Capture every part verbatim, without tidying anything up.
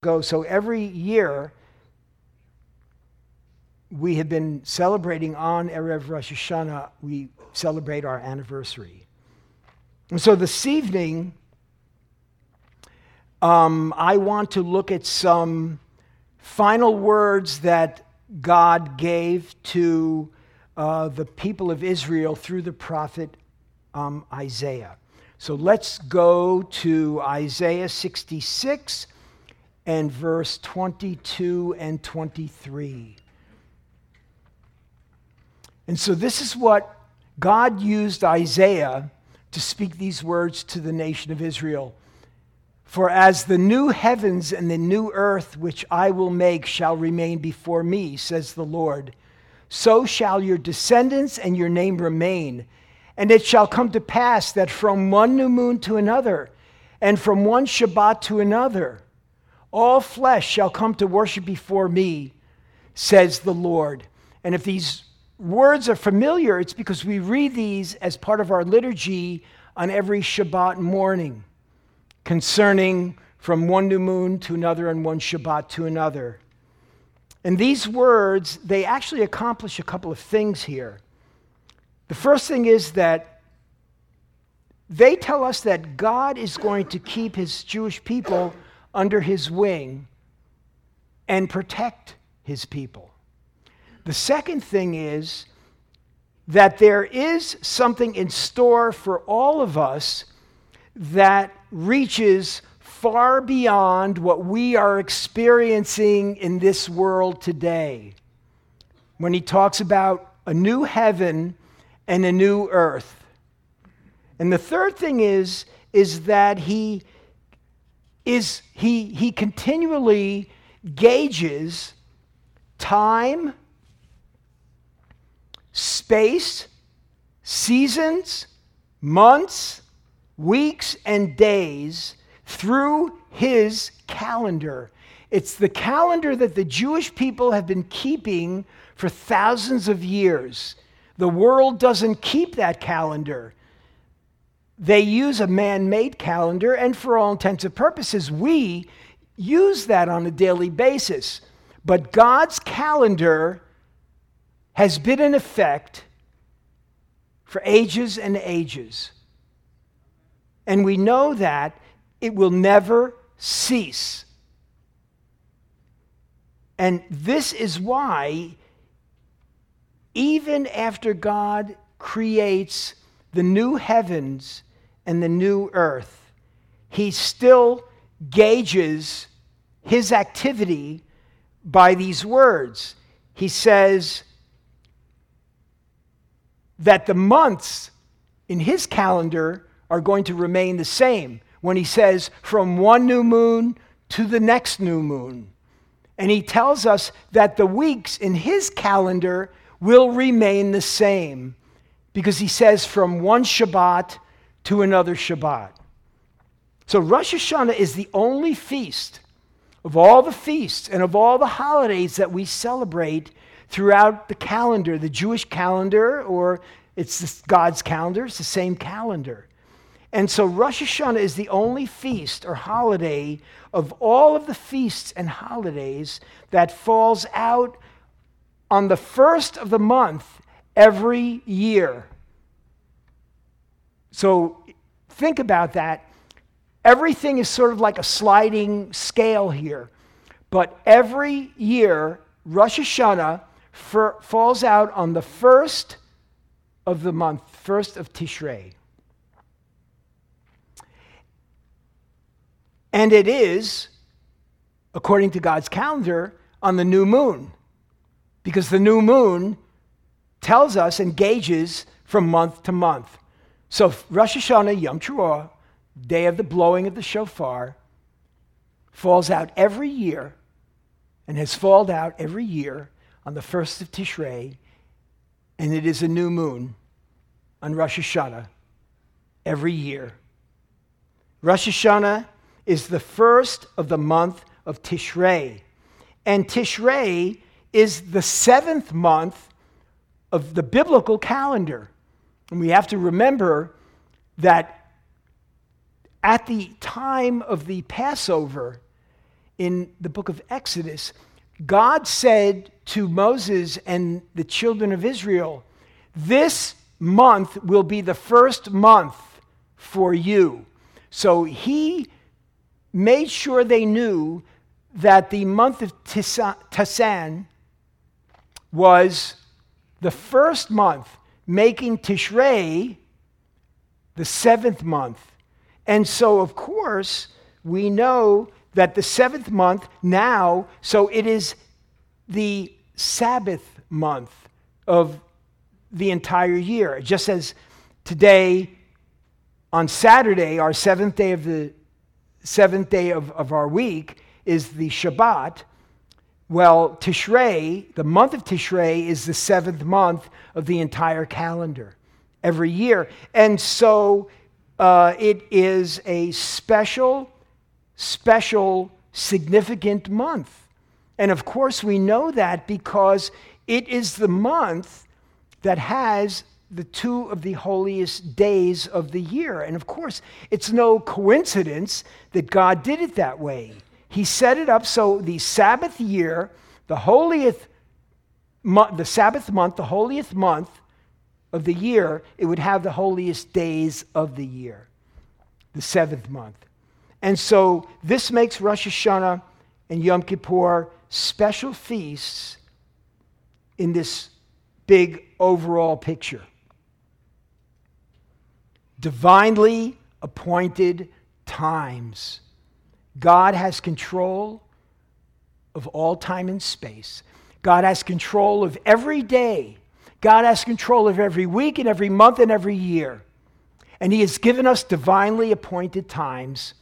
ago. So every year, we have been celebrating on Erev Rosh Hashanah, we celebrate our anniversary. And so this evening, um, I want to look at some final words that God gave to uh, the people of Israel through the prophet um, Isaiah. So let's go to Isaiah sixty-six and verse twenty-two and twenty-three. And so this is what God used Isaiah to speak these words to the nation of Israel. For as the new heavens and the new earth which I will make shall remain before me, says the Lord, so shall your descendants and your name remain. And it shall come to pass that from one new moon to another, and from one Shabbat to another, all flesh shall come to worship before me, says the Lord. And if these words are familiar, it's because we read these as part of our liturgy on every Shabbat morning, concerning from one new moon to another and one Shabbat to another. And these words, they actually accomplish a couple of things here. The first thing is that they tell us that God is going to keep his Jewish people under his wing and protect his people. The second thing is that there is something in store for all of us that reaches far beyond what we are experiencing in this world today. When he talks about a new heaven and a new earth. And the third thing is, is that he is he he continually gauges time, space, seasons, months, weeks, and days through his calendar. It's the calendar that the Jewish people have been keeping for thousands of years. The world doesn't keep that calendar. They use a man-made calendar, and for all intents and purposes, we use that on a daily basis. But God's calendar has been in effect for ages and ages. And we know that it will never cease. And this is why, even after God creates the new heavens and the new earth, he still gauges his activity by these words. He says that the months in his calendar are going to remain the same when he says from one new moon to the next new moon. And he tells us that the weeks in his calendar will remain the same because he says from one Shabbat to another Shabbat. So Rosh Hashanah is the only feast of all the feasts and of all the holidays that we celebrate throughout the calendar, the Jewish calendar, or it's God's calendar, it's the same calendar. And so Rosh Hashanah is the only feast or holiday of all of the feasts and holidays that falls out on the first of the month every year. So think about that. Everything is sort of like a sliding scale here. But every year, Rosh Hashanah for, falls out on the first of the month, first of Tishrei. And it is, according to God's calendar, on the new moon. Because the new moon tells us and gauges from month to month. So Rosh Hashanah, Yom Teruah, day of the blowing of the shofar, falls out every year and has fallen out every year on the first of Tishrei, and it is a new moon on Rosh Hashanah every year. Rosh Hashanah is the first of the month of Tishrei. And Tishrei is the seventh month of the biblical calendar. And we have to remember that at the time of the Passover, in the book of Exodus, God said to Moses and the children of Israel, this month will be the first month for you. So he made sure they knew that the month of Tisan was the first month, making Tishrei the seventh month. And so, of course, we know that the seventh month now, so it is the Sabbath month of the entire year. Just as today, on Saturday, our seventh day of the seventh day of, of our week is the Shabbat. Well, Tishrei, the month of Tishrei, is the seventh month of the entire calendar every year. And so uh, it is a special, special, significant month. And of course, we know that because it is the month that has the two of the holiest days of the year. And of course, it's no coincidence that God did it that way. He set it up so the Sabbath year, the holiest, mo- the Sabbath month, the holiest month of the year, it would have the holiest days of the year, the seventh month. And so this makes Rosh Hashanah and Yom Kippur special feasts in this big overall picture. Divinely appointed times. God has control of all time and space. God has control of every day. God has control of every week and every month and every year. And he has given us divinely appointed times.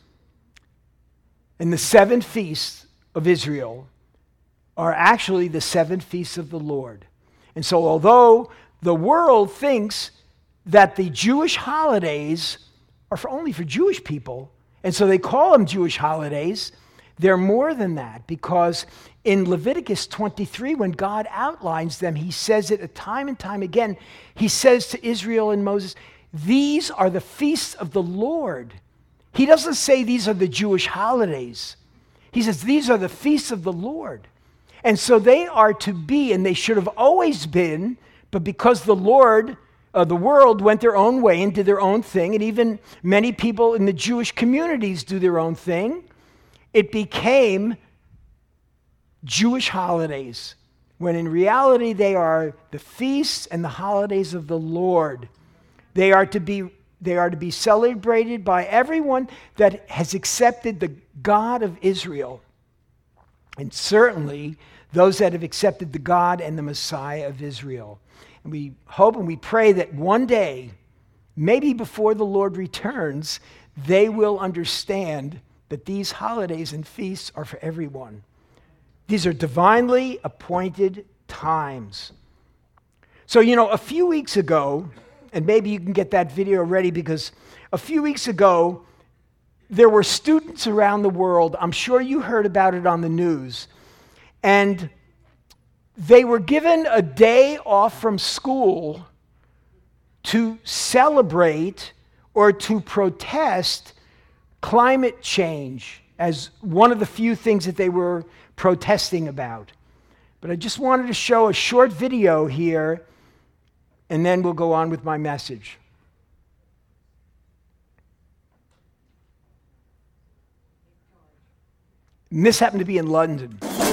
And the seven feasts of Israel are actually the seven feasts of the Lord. And so although the world thinks that the Jewish holidays are for only for Jewish people, and so they call them Jewish holidays, they're more than that, because in Leviticus twenty-three, when God outlines them, he says it time and time again. He says to Israel and Moses, these are the feasts of the Lord. He doesn't say these are the Jewish holidays. He says these are the feasts of the Lord. And so they are to be, and they should have always been, but because the Lord, uh, the world went their own way and did their own thing, and even many people in the Jewish communities do their own thing, it became Jewish holidays, when in reality they are the feasts and the holidays of the Lord. They are to be, they are to be celebrated by everyone that has accepted the God of Israel. And certainly those that have accepted the God and the Messiah of Israel. And we hope and we pray that one day, maybe before the Lord returns, they will understand that these holidays and feasts are for everyone. These are divinely appointed times. So, you know, a few weeks ago, and maybe you can get that video ready, because a few weeks ago, there were students around the world, I'm sure you heard about it on the news, and they were given a day off from school to celebrate or to protest climate change as one of the few things that they were protesting about. But I just wanted to show a short video here, and then we'll go on with my message. And this happened to be in London.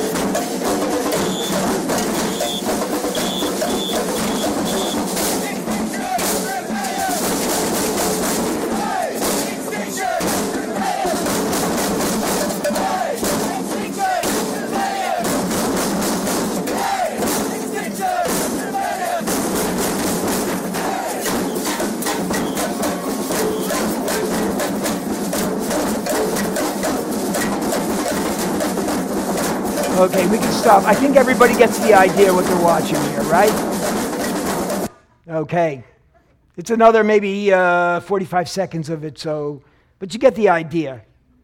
Okay, we can stop. I think everybody gets the idea what they're watching here, right? Okay. It's another maybe uh, forty-five seconds of it, so, but you get the idea.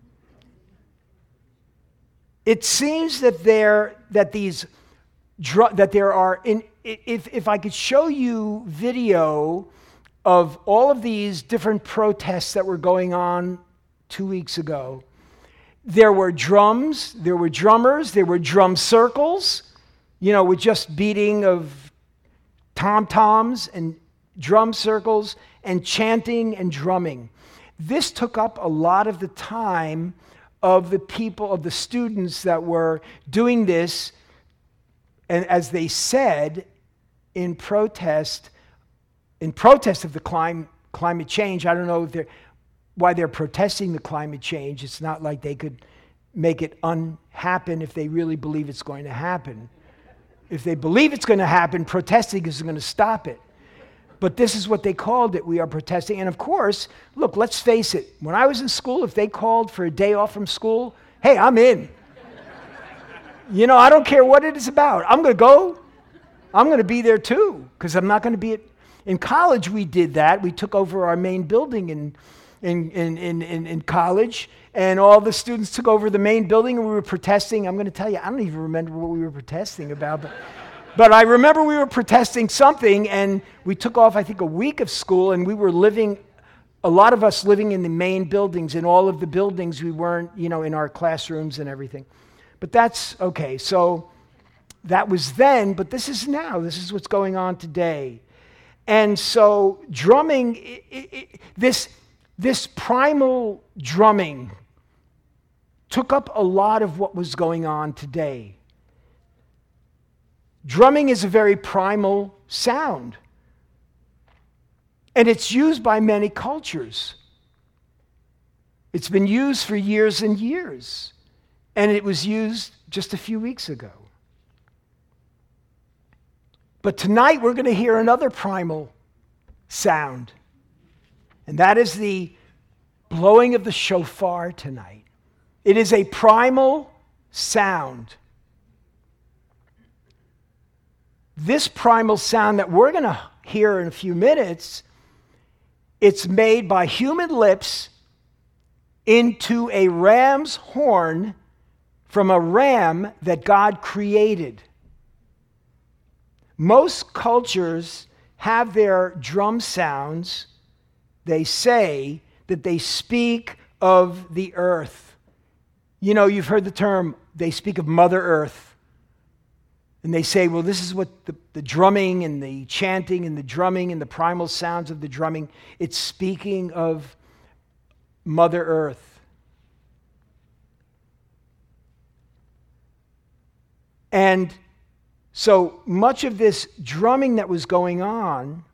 It seems that there that these dr- that there are in if if I could show you video of all of these different protests that were going on two weeks ago, there were drums, there were drummers, there were drum circles, you know, with just beating of tom-toms and drum circles and chanting and drumming. This took up a lot of the time of the people, of the students that were doing this, and as they said, in protest, in protest of the clim- climate change. I don't know if they're, why they're protesting the climate change. It's not like they could make it unhappen if they really believe it's going to happen. If they believe it's going to happen, protesting isn't going to stop it. But this is what they called it. We are protesting. And of course, look, let's face it. When I was in school, if they called for a day off from school, hey, I'm in. You know, I don't care what it is about. I'm going to go. I'm going to be there too, because I'm not going to be at... In college, we did that. We took over our main building in, in, in, in, in, in college, and all the students took over the main building, and we were protesting. I'm going to tell you, I don't even remember what we were protesting about, but... But I remember we were protesting something, and we took off, I think, a week of school, and we were living, a lot of us living in the main buildings. In all of the buildings, we weren't, you know, in our classrooms and everything. But that's okay. So that was then, but this is now. This is what's going on today. And so drumming, it, it, this, this primal drumming took up a lot of what was going on today. Drumming is a very primal sound, and it's used by many cultures. It's been used for years and years, and it was used just a few weeks ago. But tonight we're going to hear another primal sound, and that is the blowing of the shofar tonight. It is a primal sound. This primal sound that we're going to hear in a few minutes, it's made by human lips into a ram's horn from a ram that God created. Most cultures have their drum sounds. They say that they speak of the earth. You know, you've heard the term, they speak of Mother Earth. And they say, well, this is what the, the drumming and the chanting and the drumming and the primal sounds of the drumming, it's speaking of Mother Earth. And so much of this drumming that was going on,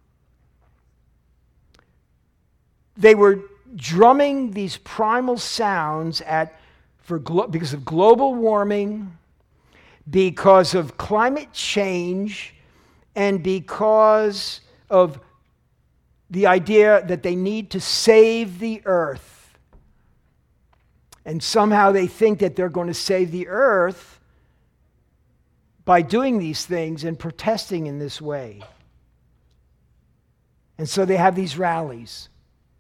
they were drumming these primal sounds at for glo- because of global warming, because of climate change, and because of the idea that they need to save the earth. And somehow they think that they're going to save the earth by doing these things and protesting in this way. And so they have these rallies.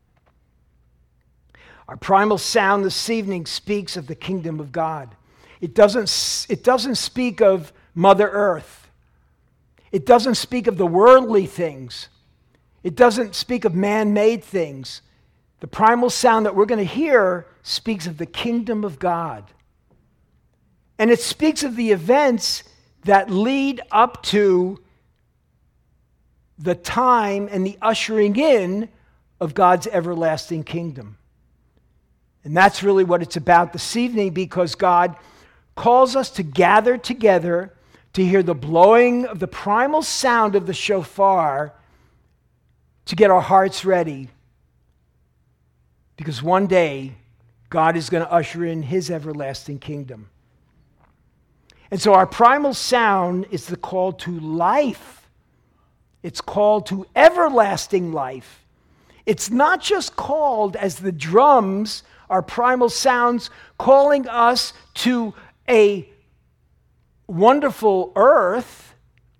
Our primal sound this evening speaks of the kingdom of God. It doesn't, it doesn't speak of Mother Earth. It doesn't speak of the worldly things. It doesn't speak of man-made things. The primal sound that we're going to hear speaks of the kingdom of God. And it speaks of the events that lead up to the time and the ushering in of God's everlasting kingdom. And that's really what it's about this evening, because God calls us to gather together to hear the blowing of the primal sound of the shofar to get our hearts ready. Because one day, God is going to usher in his everlasting kingdom. And so our primal sound is the call to life. It's called to everlasting life. It's not just called, as the drums, our primal sounds, calling us to a wonderful earth,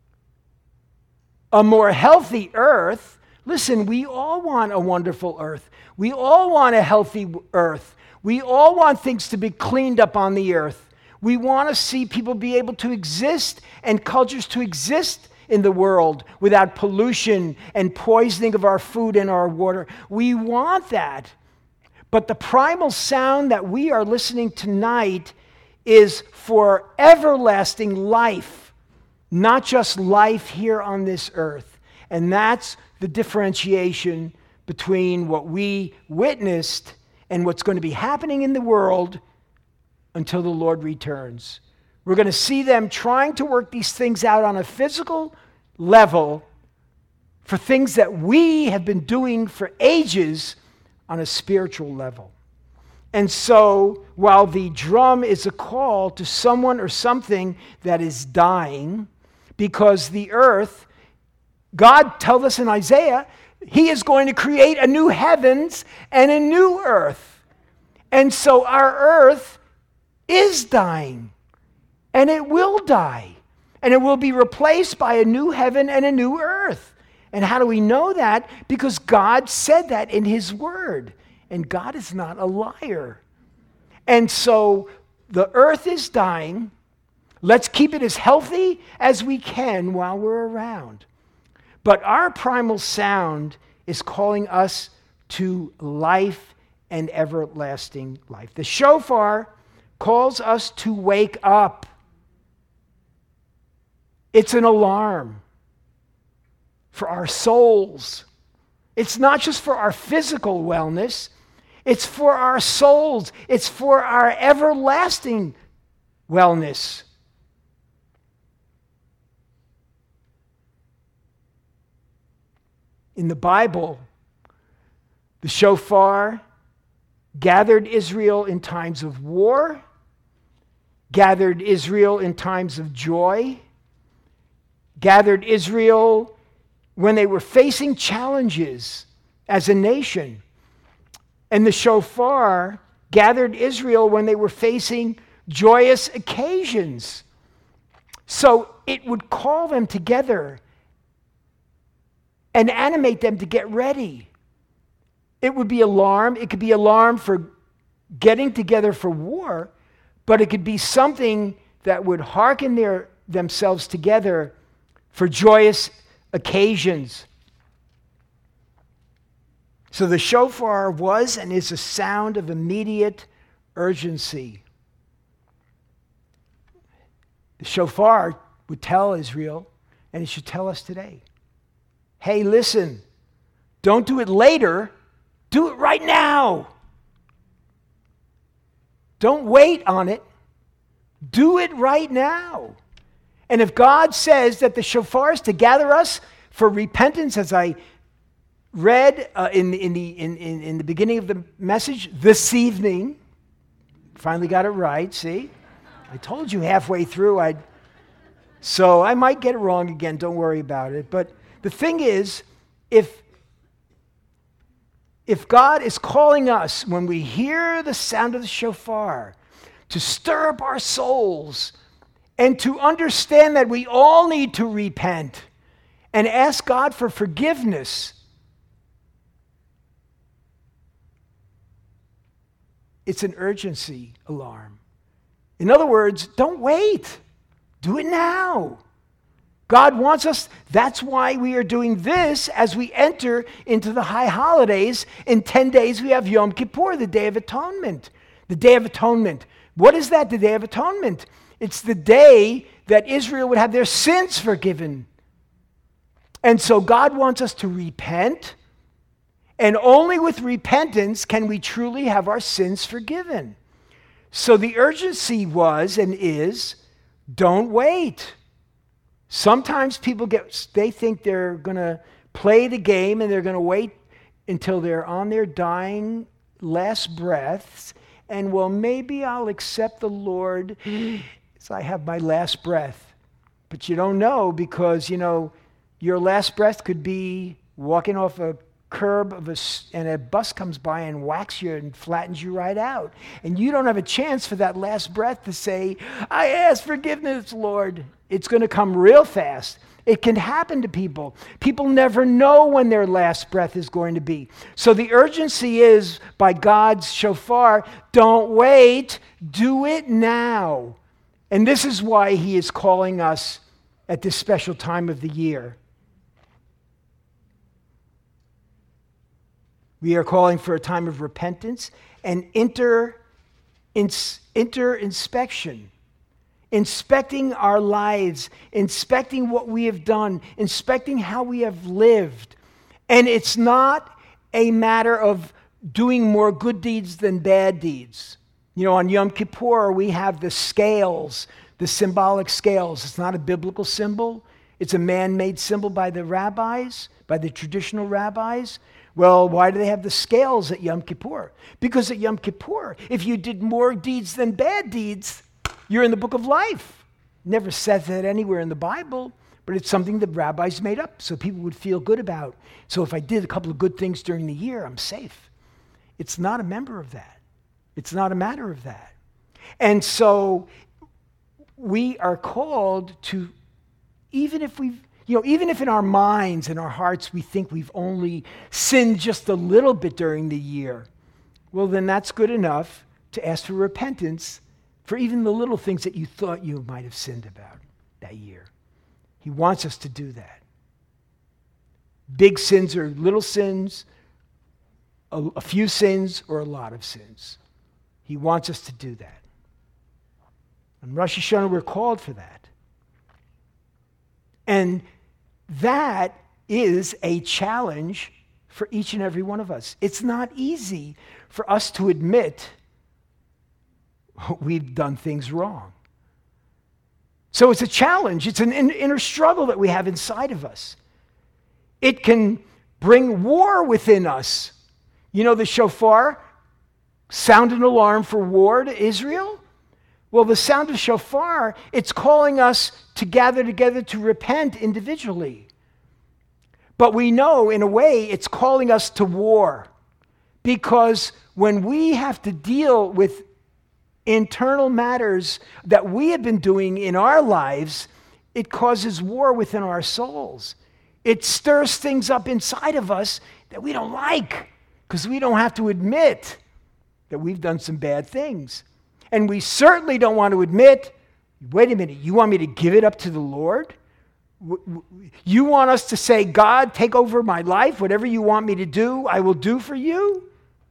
a more healthy earth. Listen, we all want a wonderful earth. We all want a healthy earth. We all want things to be cleaned up on the earth. We want to see people be able to exist and cultures to exist in the world without pollution and poisoning of our food and our water. We want that. But the primal sound that we are listening tonight is for everlasting life, not just life here on this earth. And that's the differentiation between what we witnessed and what's going to be happening in the world until the Lord returns. We're going to see them trying to work these things out on a physical level for things that we have been doing for ages on a spiritual level. And so, while the drum is a call to someone or something that is dying, because the earth, God tells us in Isaiah, He is going to create a new heavens and a new earth. And so our earth is dying, and it will die, and it will be replaced by a new heaven and a new earth. And how do we know that? Because God said that in His Word. And God is not a liar. And so the earth is dying. Let's keep it as healthy as we can while we're around. But our primal sound is calling us to life and everlasting life. The shofar calls us to wake up. It's an alarm for our souls. It's not just for our physical wellness. It's for our souls. It's for our everlasting wellness. In the Bible, the shofar gathered Israel in times of war, gathered Israel in times of joy, gathered Israel when they were facing challenges as a nation. And the shofar gathered Israel when they were facing joyous occasions. So it would call them together and animate them to get ready. It would be alarm. It could be alarm for getting together for war, but it could be something that would hearken their, themselves together for joyous occasions. So the shofar was and is a sound of immediate urgency. The shofar would tell Israel, and it should tell us today, hey, listen, don't do it later, do it right now. Don't wait on it, do it right now. And if God says that the shofar is to gather us for repentance, as I read uh, in, in, the, in, in, in the beginning of the message this evening, finally got it right, see? I told you halfway through I'd... So I might get it wrong again, don't worry about it. But the thing is, if, if God is calling us when we hear the sound of the shofar to stir up our souls and to understand that we all need to repent and ask God for forgiveness, it's an urgency alarm. In other words, don't wait. Do it now. God wants us. That's why we are doing this as we enter into the high holidays. In ten days, we have Yom Kippur, the Day of Atonement. The Day of Atonement. What is that, the Day of Atonement? It's the day that Israel would have their sins forgiven. And so God wants us to repent. And only with repentance can we truly have our sins forgiven. So the urgency was and is, don't wait. Sometimes people get, they think they're going to play the game and they're going to wait until they're on their dying last breaths. And well, maybe I'll accept the Lord as I have my last breath. But you don't know, because, you know, your last breath could be walking off a curb of a, and a bus comes by and whacks you and flattens you right out. And you don't have a chance for that last breath to say, I ask forgiveness, Lord. It's going to come real fast. It can happen to people. People never know when their last breath is going to be. So the urgency is, by God's shofar, don't wait, do it now. And this is why He is calling us at this special time of the year. We are calling for a time of repentance and inter, ins, inter-inspection, inspecting our lives, inspecting what we have done, inspecting how we have lived. And it's not a matter of doing more good deeds than bad deeds. You know, on Yom Kippur, we have the scales, the symbolic scales. It's not a biblical symbol. It's a man-made symbol by the rabbis, by the traditional rabbis. Well, why do they have the scales at Yom Kippur? Because at Yom Kippur, if you did more deeds than bad deeds, you're in the book of life. Never says that anywhere in the Bible, but it's something that rabbis made up so people would feel good about. So if I did a couple of good things during the year, I'm safe. It's not a member of that. It's not a matter of that. And so we are called to, even if we've, you know, even if in our minds and our hearts we think we've only sinned just a little bit during the year, well, then that's good enough to ask for repentance for even the little things that you thought you might have sinned about that year. He wants us to do that. Big sins or little sins, a, a few sins or a lot of sins. He wants us to do that. On Rosh Hashanah, we're called for that. And that is a challenge for each and every one of us. It's not easy for us to admit we've done things wrong. So it's a challenge. It's an inner struggle that we have inside of us. It can bring war within us. You know, the shofar sound an alarm for war to Israel? Well, the sound of shofar, it's calling us to gather together to repent individually. But we know, in a way, it's calling us to war. Because when we have to deal with internal matters that we have been doing in our lives, it causes war within our souls. It stirs things up inside of us that we don't like, because we don't have to admit that we've done some bad things. And we certainly don't want to admit, wait a minute, you want me to give it up to the Lord? You want us to say, God, take over my life, whatever you want me to do, I will do for you?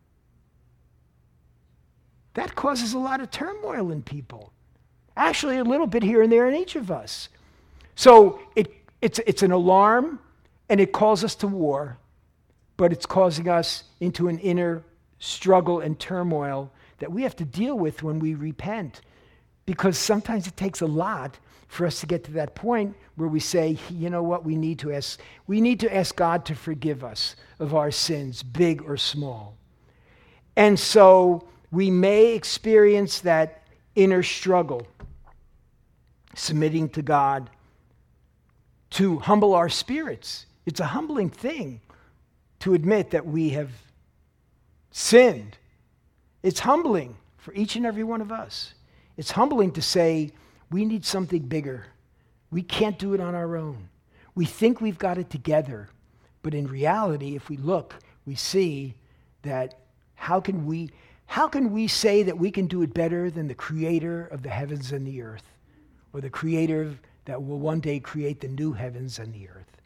That causes a lot of turmoil in people. Actually, a little bit here and there in each of us. So it, it's, it's an alarm, and it calls us to war, but it's causing us into an inner struggle and turmoil that we have to deal with when we repent. Because sometimes it takes a lot for us to get to that point where we say, you know what, we need to ask, we need to ask God to forgive us of our sins, big or small. And so we may experience that inner struggle, submitting to God, to humble our spirits. It's a humbling thing to admit that we have sinned. It's humbling for each and every one of us. It's humbling to say, we need something bigger. We can't do it on our own. We think we've got it together, but in reality, if we look, we see that how can we How can we say that we can do it better than the creator of the heavens and the earth, or the creator that will one day create the new heavens and the earth?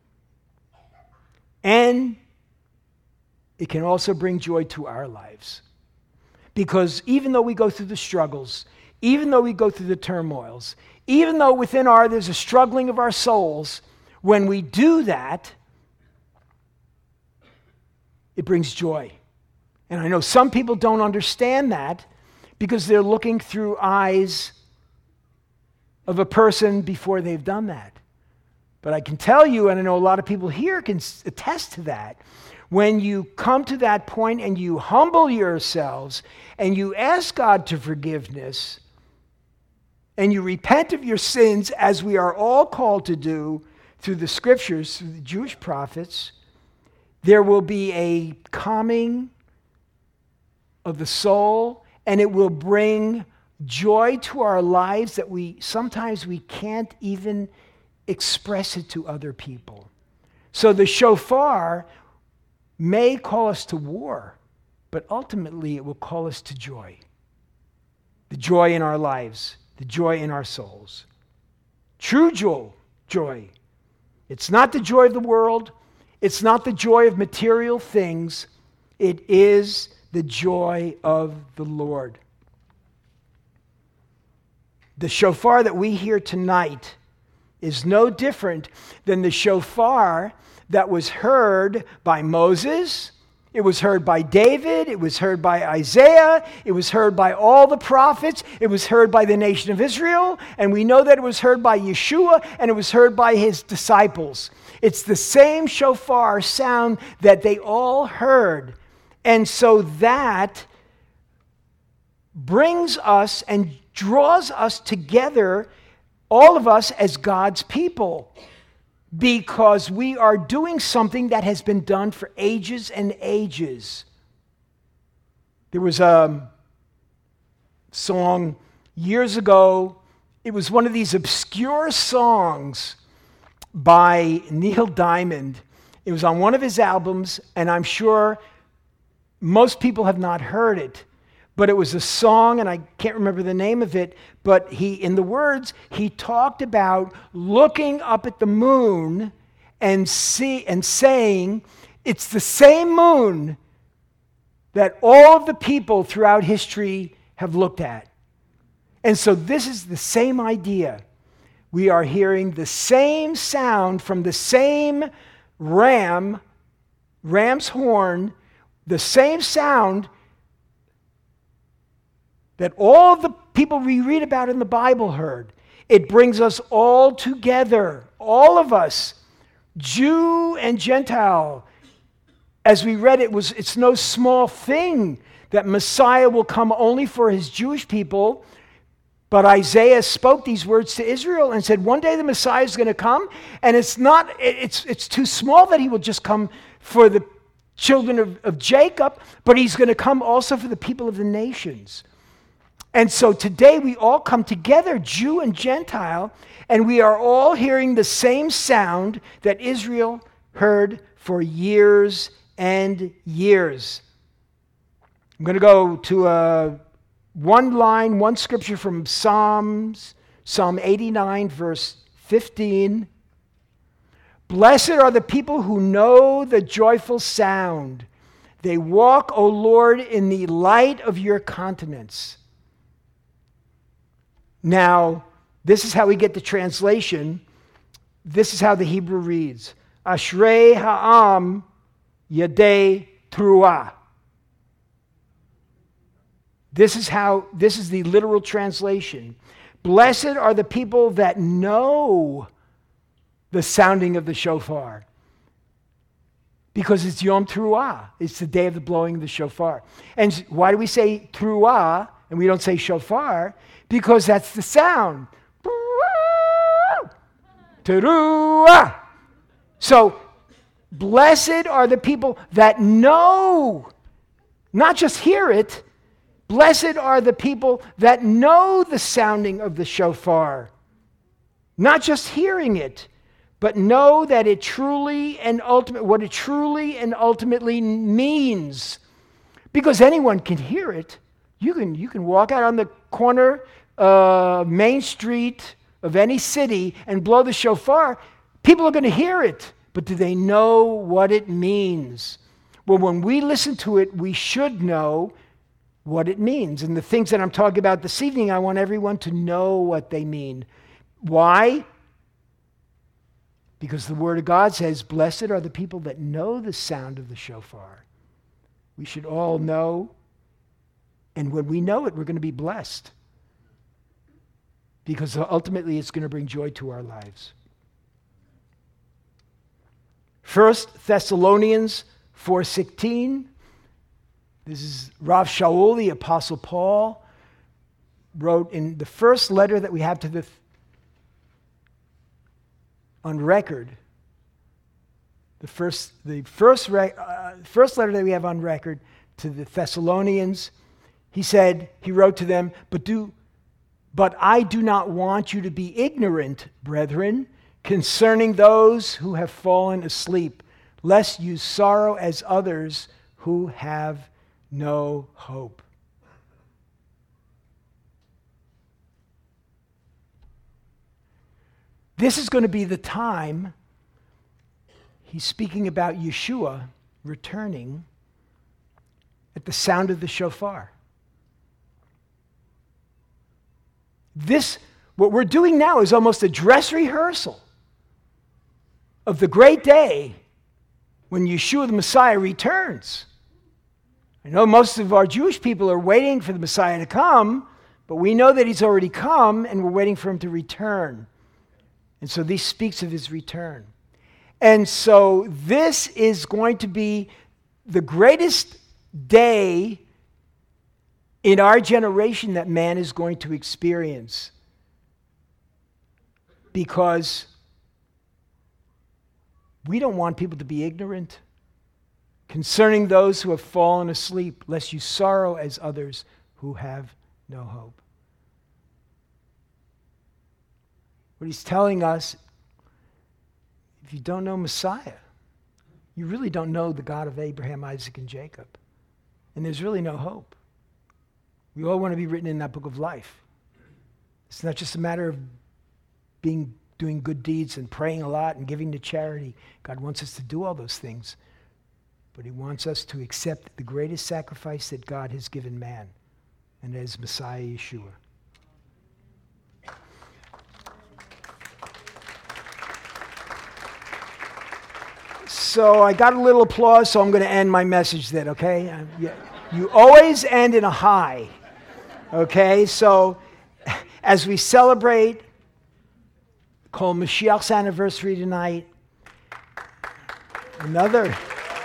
And it can also bring joy to our lives. Because even though we go through the struggles, even though we go through the turmoils, even though within our there's a struggling of our souls, when we do that, it brings joy. And I know some people don't understand that because they're looking through eyes of a person before they've done that. But I can tell you, and I know a lot of people here can attest to that, when you come to that point and you humble yourselves and you ask God to forgiveness and you repent of your sins, as we are all called to do through the scriptures, through the Jewish prophets, there will be a calming of the soul, and it will bring joy to our lives that we sometimes we can't even express it to other people. So the shofar may call us to war, but ultimately it will call us to joy. The joy in our lives, the joy in our souls. True joy, joy. It's not the joy of the world. It's not the joy of material things. It is the joy of the Lord. The shofar that we hear tonight is no different than the shofar that was heard by Moses. It was heard by David. It was heard by Isaiah. It was heard by all the prophets. It was heard by the nation of Israel. And we know that it was heard by Yeshua, and it was heard by his disciples. It's the same shofar sound that they all heard. And so that brings us and draws us together, all of us as God's people, because we are doing something that has been done for ages and ages. There was a song years ago. It was one of these obscure songs by Neil Diamond. It was on one of his albums, and I'm sure most people have not heard it. But it was a song, and I can't remember the name of it, but he, in the words, he talked about looking up at the moon and see and saying, it's the same moon that all of the people throughout history have looked at. And so this is the same idea. We are hearing the same sound from the same ram, ram's horn, the same sound that all of the people we read about in the Bible heard. It brings us all together, all of us, Jew and Gentile. As we read, it was it's no small thing that Messiah will come only for his Jewish people. But Isaiah spoke these words to Israel and said, one day the Messiah is going to come, and it's not it's it's too small that he will just come for the children of, of Jacob, but he's going to come also for the people of the nations. And so today we all come together, Jew and Gentile, and we are all hearing the same sound that Israel heard for years and years. I'm going to go to a one line, one scripture from Psalms, Psalm eighty-nine, verse fifteen. Blessed are the people who know the joyful sound. They walk, O Lord, in the light of your countenance. Now, this is how we get the translation. This is how the Hebrew reads. Ashrei ha'am yadei truah. This is how, this is the literal translation. Blessed are the people that know the sounding of the shofar. Because it's Yom Teruah. It's the day of the blowing of the shofar. And why do we say Teruah and we don't say shofar? Because that's the sound. Teruah. So, blessed are the people that know, not just hear it. Blessed are the people that know the sounding of the shofar. Not just hearing it, but know that it truly and ultimate, what it truly and ultimately means. Because anyone can hear it. You can, you can walk out on the corner, uh, main street of any city and blow the shofar. People are going to hear it, but do they know what it means? Well, when we listen to it, we should know what it means. And the things that I'm talking about this evening, I want everyone to know what they mean. Why? Because the Word of God says, blessed are the people that know the sound of the shofar. We should all know. And when we know it, we're going to be blessed. Because ultimately, it's going to bring joy to our lives. First Thessalonians four sixteen. This is Rav Shaul, the Apostle Paul, wrote in the first letter that we have to the on record. The first, the first, uh, first letter that we have on record to the Thessalonians. He said, he wrote to them, but do, but I do not want you to be ignorant, brethren, concerning those who have fallen asleep, lest you sorrow as others who have no hope. This is going to be the time, he's speaking about Yeshua returning. at the sound of the shofar. This, what we're doing now is almost a dress rehearsal of the great day when Yeshua the Messiah returns. I know most of our Jewish people are waiting for the Messiah to come, but we know that he's already come and we're waiting for him to return. And so this speaks of his return. And so this is going to be the greatest day in our generation that man is going to experience, because we don't want people to be ignorant concerning those who have fallen asleep, lest you sorrow as others who have no hope. What he's telling us, if you don't know Messiah, you really don't know the God of Abraham, Isaac, and Jacob. And there's really no hope. We all want to be written in that book of life. It's not just a matter of being doing good deeds and praying a lot and giving to charity. God wants us to do all those things. But he wants us to accept the greatest sacrifice that God has given man, and that is Messiah Yeshua. So I got a little applause, so I'm going to end my message then, okay? Uh, yeah. You always end in a high, okay? So as we celebrate Kol Mashiach's anniversary tonight, another,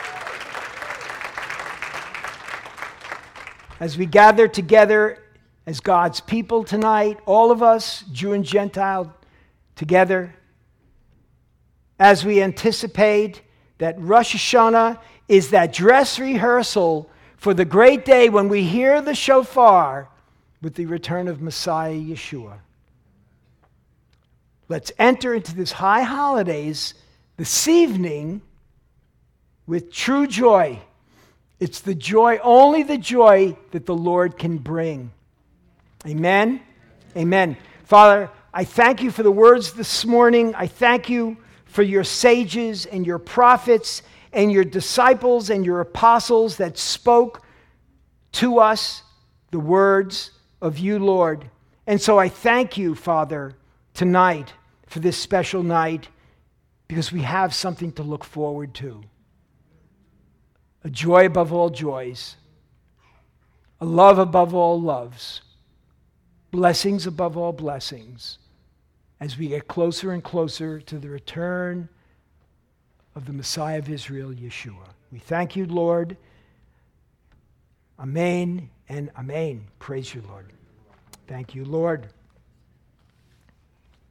as we gather together as God's people tonight, all of us, Jew and Gentile, together, as we anticipate that Rosh Hashanah is that dress rehearsal for the great day when we hear the shofar with the return of Messiah Yeshua. Let's enter into this high holidays this evening with true joy. It's the joy, only the joy that the Lord can bring. Amen? Amen. Father, I thank you for the words this morning. I thank you for your sages and your prophets and your disciples and your apostles that spoke to us the words of you, Lord. And so I thank you, Father, tonight for this special night, because we have something to look forward to. A joy above all joys, a love above all loves, blessings above all blessings, as we get closer and closer to the return of the Messiah of Israel, Yeshua. We thank you, Lord. Amen and amen. Praise you, Lord. Thank you, Lord.